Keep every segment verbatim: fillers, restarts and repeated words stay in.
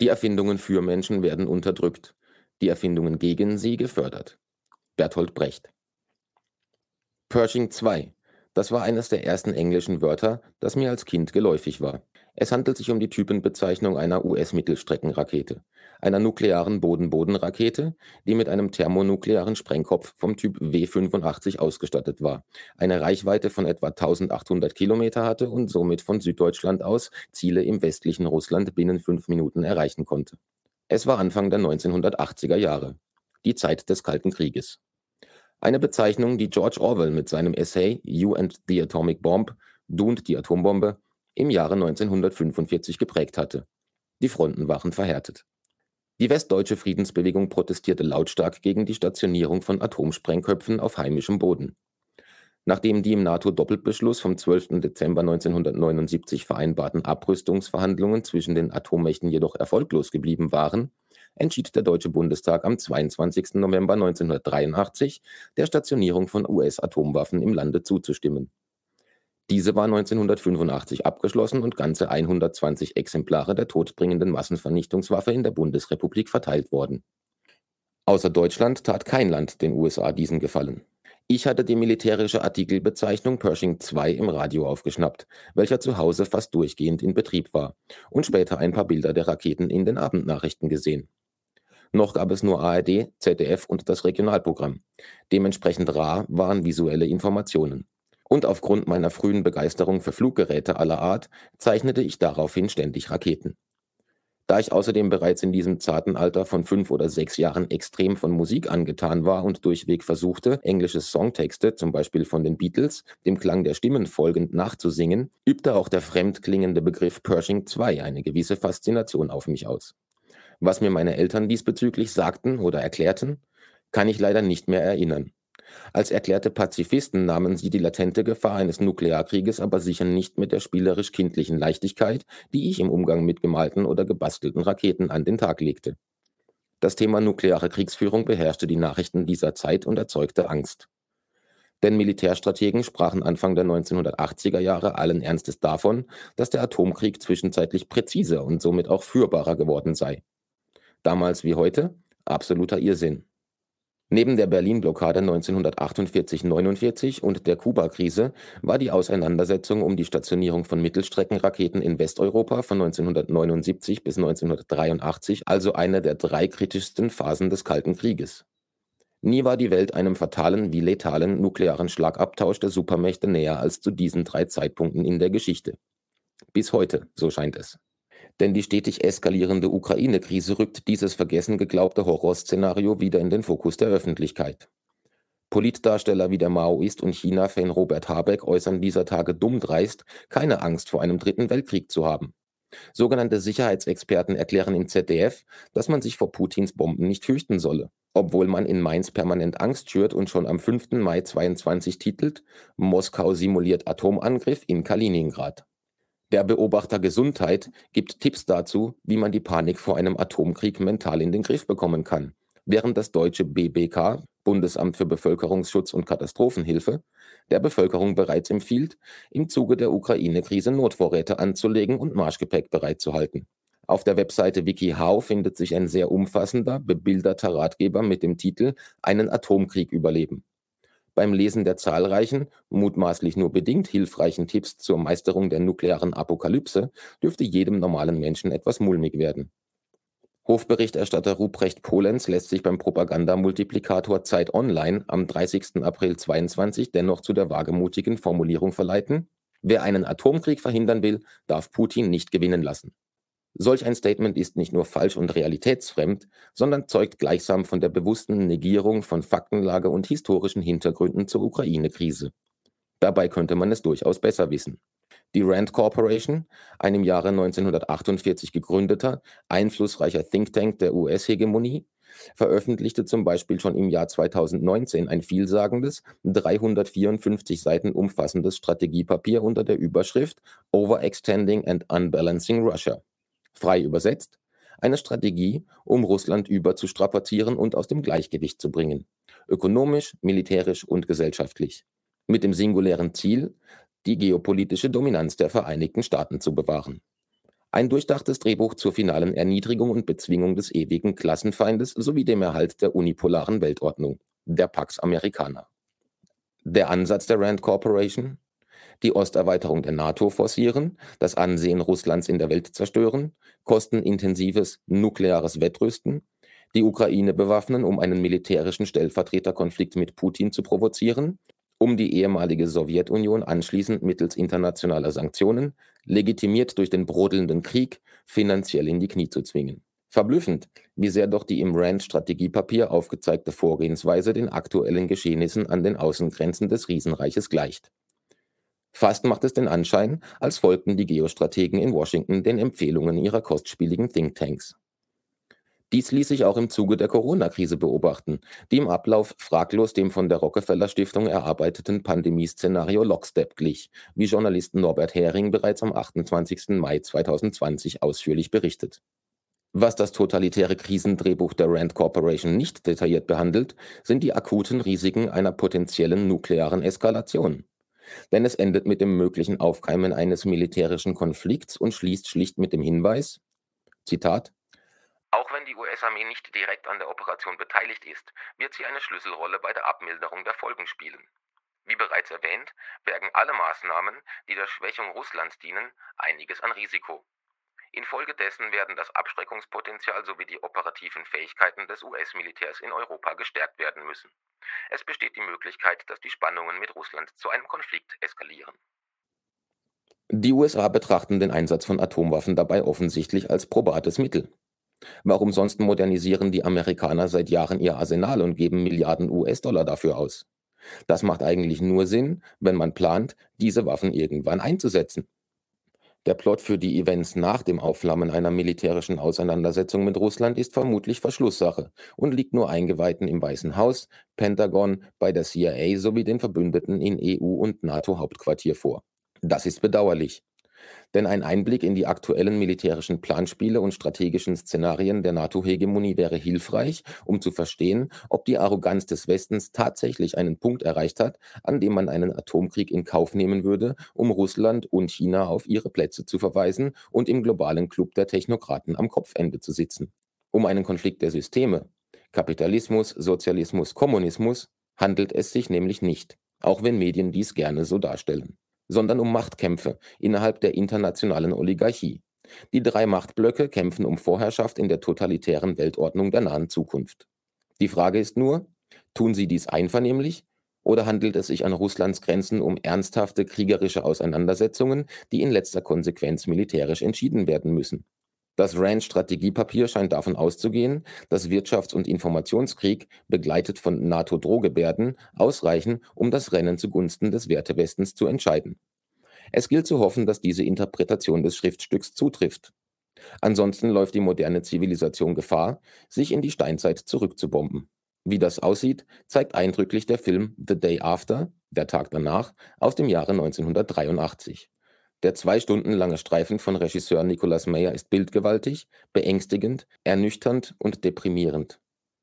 Die Erfindungen für Menschen werden unterdrückt, die Erfindungen gegen sie gefördert. Bertolt Brecht. Pershing zwei. Das war eines der ersten englischen Wörter, das mir als Kind geläufig war. Es handelt sich um die Typenbezeichnung einer U S-Mittelstreckenrakete, einer nuklearen Boden-Boden-Rakete, die mit einem thermonuklearen Sprengkopf vom Typ W fünfundachtzig ausgestattet war, eine Reichweite von etwa eintausendachthundert Kilometer hatte und somit von Süddeutschland aus Ziele im westlichen Russland binnen fünf Minuten erreichen konnte. Es war Anfang der neunzehnhundertachtziger Jahre, die Zeit des Kalten Krieges. Eine Bezeichnung, die George Orwell mit seinem Essay You and the Atomic Bomb, Du und die Atombombe, im Jahre neunzehnhundertfünfundvierzig geprägt hatte. Die Fronten waren verhärtet. Die westdeutsche Friedensbewegung protestierte lautstark gegen die Stationierung von Atomsprengköpfen auf heimischem Boden. Nachdem die im NATO-Doppelbeschluss vom zwölften Dezember neunzehnhundertneunundsiebzig vereinbarten Abrüstungsverhandlungen zwischen den Atommächten jedoch erfolglos geblieben waren, entschied der Deutsche Bundestag am zweiundzwanzigsten November neunzehnhundertdreiundachtzig, der Stationierung von U S-Atomwaffen im Lande zuzustimmen. Diese war neunzehnhundertfünfundachtzig abgeschlossen und ganze hundertzwanzig Exemplare der todbringenden Massenvernichtungswaffe in der Bundesrepublik verteilt worden. Außer Deutschland tat kein Land den U S A diesen Gefallen. Ich hatte die militärische Artikelbezeichnung Pershing zwei im Radio aufgeschnappt, welcher zu Hause fast durchgehend in Betrieb war, und später ein paar Bilder der Raketen in den Abendnachrichten gesehen. Noch gab es nur A R D, Z D F und das Regionalprogramm. Dementsprechend rar waren visuelle Informationen. Und aufgrund meiner frühen Begeisterung für Fluggeräte aller Art zeichnete ich daraufhin ständig Raketen. Da ich außerdem bereits in diesem zarten Alter von fünf oder sechs Jahren extrem von Musik angetan war und durchweg versuchte, englische Songtexte, zum Beispiel von den Beatles, dem Klang der Stimmen folgend nachzusingen, übte auch der fremdklingende Begriff Pershing zwei eine gewisse Faszination auf mich aus. Was mir meine Eltern diesbezüglich sagten oder erklärten, kann ich leider nicht mehr erinnern. Als erklärte Pazifisten nahmen sie die latente Gefahr eines Nuklearkrieges aber sicher nicht mit der spielerisch-kindlichen Leichtigkeit, die ich im Umgang mit gemalten oder gebastelten Raketen an den Tag legte. Das Thema nukleare Kriegsführung beherrschte die Nachrichten dieser Zeit und erzeugte Angst. Denn Militärstrategen sprachen Anfang der neunzehnhundertachtziger Jahre allen Ernstes davon, dass der Atomkrieg zwischenzeitlich präziser und somit auch führbarer geworden sei. Damals wie heute absoluter Irrsinn. Neben der Berlin-Blockade neunzehnhundertachtundvierzig neunundvierzig und der Kuba-Krise war die Auseinandersetzung um die Stationierung von Mittelstreckenraketen in Westeuropa von neunzehnhundertneunundsiebzig bis neunzehnhundertdreiundachtzig also eine der drei kritischsten Phasen des Kalten Krieges. Nie war die Welt einem fatalen wie letalen nuklearen Schlagabtausch der Supermächte näher als zu diesen drei Zeitpunkten in der Geschichte. Bis heute, so scheint es. Denn die stetig eskalierende Ukraine-Krise rückt dieses vergessen geglaubte Horrorszenario wieder in den Fokus der Öffentlichkeit. Politdarsteller wie der Maoist und China-Fan Robert Habeck äußern dieser Tage dummdreist, keine Angst vor einem dritten Weltkrieg zu haben. Sogenannte Sicherheitsexperten erklären im Z D F, dass man sich vor Putins Bomben nicht fürchten solle, obwohl man in Mainz permanent Angst schürt und schon am fünften Mai zweiundzwanzig titelt: Moskau simuliert Atomangriff in Kaliningrad. Der Beobachter Gesundheit gibt Tipps dazu, wie man die Panik vor einem Atomkrieg mental in den Griff bekommen kann, während das deutsche B B K, Bundesamt für Bevölkerungsschutz und Katastrophenhilfe, der Bevölkerung bereits empfiehlt, im Zuge der Ukraine-Krise Notvorräte anzulegen und Marschgepäck bereitzuhalten. Auf der Webseite WikiHow findet sich ein sehr umfassender, bebilderter Ratgeber mit dem Titel »Einen Atomkrieg überleben«. Beim Lesen der zahlreichen, mutmaßlich nur bedingt hilfreichen Tipps zur Meisterung der nuklearen Apokalypse dürfte jedem normalen Menschen etwas mulmig werden. Hofberichterstatter Ruprecht Polenz lässt sich beim Propagandamultiplikator Zeit Online am dreißigsten April zweiundzwanzig dennoch zu der wagemutigen Formulierung verleiten: Wer einen Atomkrieg verhindern will, darf Putin nicht gewinnen lassen. Solch ein Statement ist nicht nur falsch und realitätsfremd, sondern zeugt gleichsam von der bewussten Negierung von Faktenlage und historischen Hintergründen zur Ukraine-Krise. Dabei könnte man es durchaus besser wissen. Die Rand Corporation, ein im Jahre neunzehnhundertachtundvierzig gegründeter, einflussreicher Think Tank der U S-Hegemonie, veröffentlichte zum Beispiel schon im Jahr zweitausendneunzehn ein vielsagendes, dreihundertvierundfünfzig Seiten umfassendes Strategiepapier unter der Überschrift Overextending and Unbalancing Russia. Frei übersetzt: eine Strategie, um Russland überzustrapazieren und aus dem Gleichgewicht zu bringen, ökonomisch, militärisch und gesellschaftlich, mit dem singulären Ziel, die geopolitische Dominanz der Vereinigten Staaten zu bewahren. Ein durchdachtes Drehbuch zur finalen Erniedrigung und Bezwingung des ewigen Klassenfeindes sowie dem Erhalt der unipolaren Weltordnung, der Pax Americana. Der Ansatz der Rand Corporation? Die Osterweiterung der NATO forcieren, das Ansehen Russlands in der Welt zerstören, kostenintensives nukleares Wettrüsten, die Ukraine bewaffnen, um einen militärischen Stellvertreterkonflikt mit Putin zu provozieren, um die ehemalige Sowjetunion anschließend mittels internationaler Sanktionen, legitimiert durch den brodelnden Krieg, finanziell in die Knie zu zwingen. Verblüffend, wie sehr doch die im Rand-Strategiepapier aufgezeigte Vorgehensweise den aktuellen Geschehnissen an den Außengrenzen des Riesenreiches gleicht. Fast macht es den Anschein, als folgten die Geostrategen in Washington den Empfehlungen ihrer kostspieligen Thinktanks. Dies ließ sich auch im Zuge der Corona-Krise beobachten, die im Ablauf fraglos dem von der Rockefeller-Stiftung erarbeiteten Pandemieszenario Lockstep glich, wie Journalist Norbert Hering bereits am achtundzwanzigsten Mai zweitausendzwanzig ausführlich berichtet. Was das totalitäre Krisendrehbuch der Rand Corporation nicht detailliert behandelt, sind die akuten Risiken einer potenziellen nuklearen Eskalation. Denn es endet mit dem möglichen Aufkeimen eines militärischen Konflikts und schließt schlicht mit dem Hinweis, Zitat, auch wenn die U S-Armee nicht direkt an der Operation beteiligt ist, wird sie eine Schlüsselrolle bei der Abmilderung der Folgen spielen. Wie bereits erwähnt, bergen alle Maßnahmen, die der Schwächung Russlands dienen, einiges an Risiko. Infolgedessen werden das Abschreckungspotenzial sowie die operativen Fähigkeiten des U S-Militärs in Europa gestärkt werden müssen. Es besteht die Möglichkeit, dass die Spannungen mit Russland zu einem Konflikt eskalieren. Die U S A betrachten den Einsatz von Atomwaffen dabei offensichtlich als probates Mittel. Warum sonst modernisieren die Amerikaner seit Jahren ihr Arsenal und geben Milliarden U S-Dollar dafür aus? Das macht eigentlich nur Sinn, wenn man plant, diese Waffen irgendwann einzusetzen. Der Plot für die Events nach dem Aufflammen einer militärischen Auseinandersetzung mit Russland ist vermutlich Verschlusssache und liegt nur Eingeweihten im Weißen Haus, Pentagon, bei der C I A sowie den Verbündeten in E U- und NATO-Hauptquartier vor. Das ist bedauerlich. Denn ein Einblick in die aktuellen militärischen Planspiele und strategischen Szenarien der NATO-Hegemonie wäre hilfreich, um zu verstehen, ob die Arroganz des Westens tatsächlich einen Punkt erreicht hat, an dem man einen Atomkrieg in Kauf nehmen würde, um Russland und China auf ihre Plätze zu verweisen und im globalen Club der Technokraten am Kopfende zu sitzen. Um einen Konflikt der Systeme, Kapitalismus, Sozialismus, Kommunismus, handelt es sich nämlich nicht, auch wenn Medien dies gerne so darstellen, sondern um Machtkämpfe innerhalb der internationalen Oligarchie. Die drei Machtblöcke kämpfen um Vorherrschaft in der totalitären Weltordnung der nahen Zukunft. Die Frage ist nur, tun sie dies einvernehmlich oder handelt es sich an Russlands Grenzen um ernsthafte kriegerische Auseinandersetzungen, die in letzter Konsequenz militärisch entschieden werden müssen? Das Rand-Strategiepapier scheint davon auszugehen, dass Wirtschafts- und Informationskrieg, begleitet von NATO-Drohgebärden, ausreichen, um das Rennen zugunsten des Wertewestens zu entscheiden. Es gilt zu hoffen, dass diese Interpretation des Schriftstücks zutrifft. Ansonsten läuft die moderne Zivilisation Gefahr, sich in die Steinzeit zurückzubomben. Wie das aussieht, zeigt eindrücklich der Film The Day After, der Tag danach, aus dem Jahre neunzehnhundertdreiundachtzig. Der zwei Stunden lange Streifen von Regisseur Nicolas Meyer ist bildgewaltig, beängstigend, ernüchternd und deprimierend.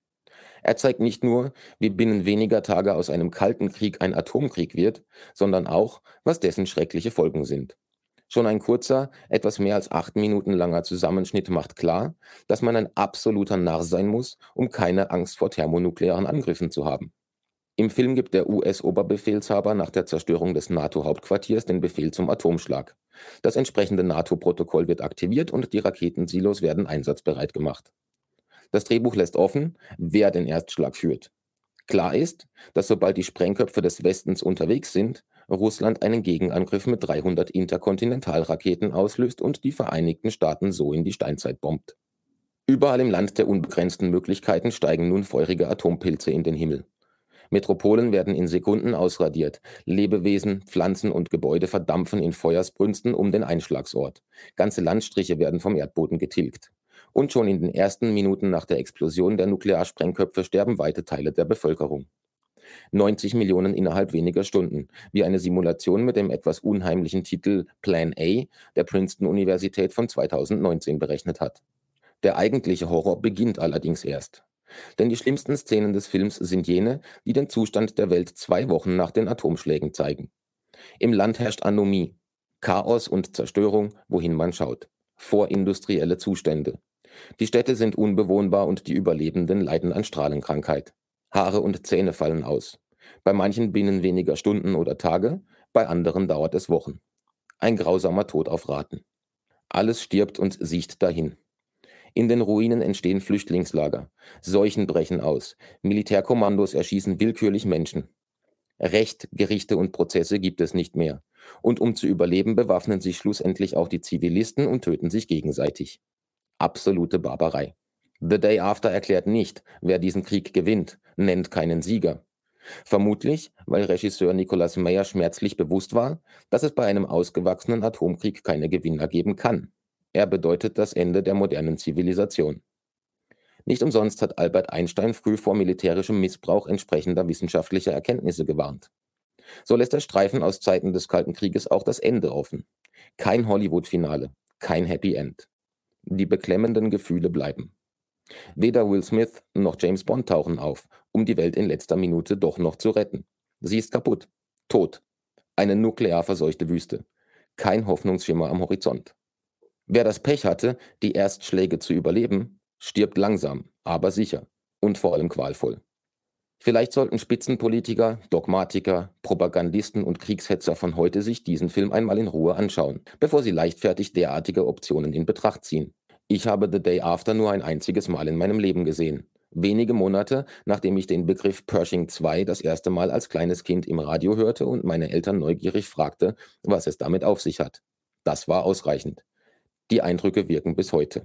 Er zeigt nicht nur, wie binnen weniger Tage aus einem kalten Krieg ein Atomkrieg wird, sondern auch, was dessen schreckliche Folgen sind. Schon ein kurzer, etwas mehr als acht Minuten langer Zusammenschnitt macht klar, dass man ein absoluter Narr sein muss, um keine Angst vor thermonuklearen Angriffen zu haben. Im Film gibt der U S-Oberbefehlshaber nach der Zerstörung des NATO-Hauptquartiers den Befehl zum Atomschlag. Das entsprechende NATO-Protokoll wird aktiviert und die Raketensilos werden einsatzbereit gemacht. Das Drehbuch lässt offen, wer den Erstschlag führt. Klar ist, dass sobald die Sprengköpfe des Westens unterwegs sind, Russland einen Gegenangriff mit dreihundert Interkontinentalraketen auslöst und die Vereinigten Staaten so in die Steinzeit bombt. Überall im Land der unbegrenzten Möglichkeiten steigen nun feurige Atompilze in den Himmel. Metropolen werden in Sekunden ausradiert, Lebewesen, Pflanzen und Gebäude verdampfen in Feuersbrünsten um den Einschlagsort. Ganze Landstriche werden vom Erdboden getilgt. Und schon in den ersten Minuten nach der Explosion der Nuklearsprengköpfe sterben weite Teile der Bevölkerung. neunzig Millionen innerhalb weniger Stunden, wie eine Simulation mit dem etwas unheimlichen Titel Plan A der Princeton-Universität von zweitausendneunzehn berechnet hat. Der eigentliche Horror beginnt allerdings erst. Denn die schlimmsten Szenen des Films sind jene, die den Zustand der Welt zwei Wochen nach den Atomschlägen zeigen. Im Land herrscht Anomie, Chaos und Zerstörung, wohin man schaut. Vorindustrielle Zustände. Die Städte sind unbewohnbar und die Überlebenden leiden an Strahlenkrankheit. Haare und Zähne fallen aus. Bei manchen binnen weniger Stunden oder Tage, bei anderen dauert es Wochen. Ein grausamer Tod auf Raten. Alles stirbt und siecht dahin. In den Ruinen entstehen Flüchtlingslager. Seuchen brechen aus. Militärkommandos erschießen willkürlich Menschen. Recht, Gerichte und Prozesse gibt es nicht mehr. Und um zu überleben, bewaffnen sich schlussendlich auch die Zivilisten und töten sich gegenseitig. Absolute Barbarei. The Day After erklärt nicht, wer diesen Krieg gewinnt, nennt keinen Sieger. Vermutlich, weil Regisseur Nicholas Meyer schmerzlich bewusst war, dass es bei einem ausgewachsenen Atomkrieg keine Gewinner geben kann. Er bedeutet das Ende der modernen Zivilisation. Nicht umsonst hat Albert Einstein früh vor militärischem Missbrauch entsprechender wissenschaftlicher Erkenntnisse gewarnt. So lässt der Streifen aus Zeiten des Kalten Krieges auch das Ende offen. Kein Hollywood-Finale, kein Happy End. Die beklemmenden Gefühle bleiben. Weder Will Smith noch James Bond tauchen auf, um die Welt in letzter Minute doch noch zu retten. Sie ist kaputt, tot. Eine nuklear verseuchte Wüste. Kein Hoffnungsschimmer am Horizont. Wer das Pech hatte, die Erstschläge zu überleben, stirbt langsam, aber sicher und vor allem qualvoll. Vielleicht sollten Spitzenpolitiker, Dogmatiker, Propagandisten und Kriegshetzer von heute sich diesen Film einmal in Ruhe anschauen, bevor sie leichtfertig derartige Optionen in Betracht ziehen. Ich habe The Day After nur ein einziges Mal in meinem Leben gesehen. Wenige Monate, nachdem ich den Begriff Pershing zwei das erste Mal als kleines Kind im Radio hörte und meine Eltern neugierig fragte, was es damit auf sich hat. Das war ausreichend. Die Eindrücke wirken bis heute.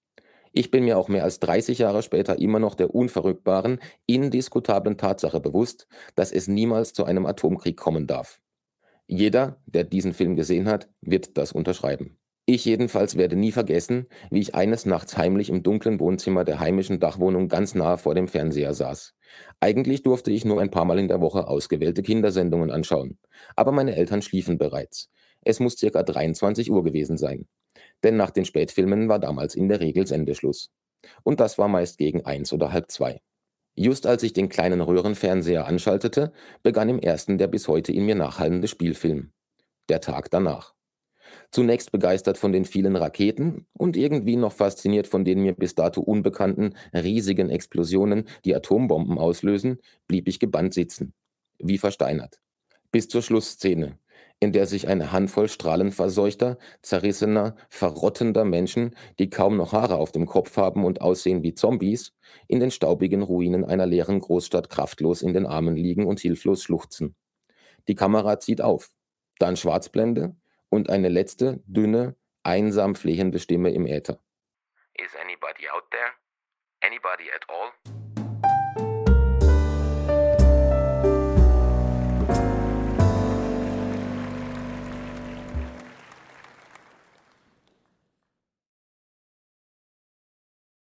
Ich bin mir auch mehr als dreißig Jahre später immer noch der unverrückbaren, indiskutablen Tatsache bewusst, dass es niemals zu einem Atomkrieg kommen darf. Jeder, der diesen Film gesehen hat, wird das unterschreiben. Ich jedenfalls werde nie vergessen, wie ich eines Nachts heimlich im dunklen Wohnzimmer der heimischen Dachwohnung ganz nahe vor dem Fernseher saß. Eigentlich durfte ich nur ein paar Mal in der Woche ausgewählte Kindersendungen anschauen, aber meine Eltern schliefen bereits. Es muss circa dreiundzwanzig Uhr gewesen sein. Denn nach den Spätfilmen war damals in der Regel Sendeschluss. Und das war meist gegen eins oder halb zwei. Just als ich den kleinen Röhrenfernseher anschaltete, begann im ersten der bis heute in mir nachhallende Spielfilm. Der Tag danach. Zunächst begeistert von den vielen Raketen und irgendwie noch fasziniert von den mir bis dato unbekannten, riesigen Explosionen, die Atombomben auslösen, blieb ich gebannt sitzen. Wie versteinert. Bis zur Schlussszene, in der sich eine Handvoll strahlenverseuchter, zerrissener, verrottender Menschen, die kaum noch Haare auf dem Kopf haben und aussehen wie Zombies, in den staubigen Ruinen einer leeren Großstadt kraftlos in den Armen liegen und hilflos schluchzen. Die Kamera zieht auf, dann Schwarzblende und eine letzte, dünne, einsam flehende Stimme im Äther. Is anybody out there? Anybody at all?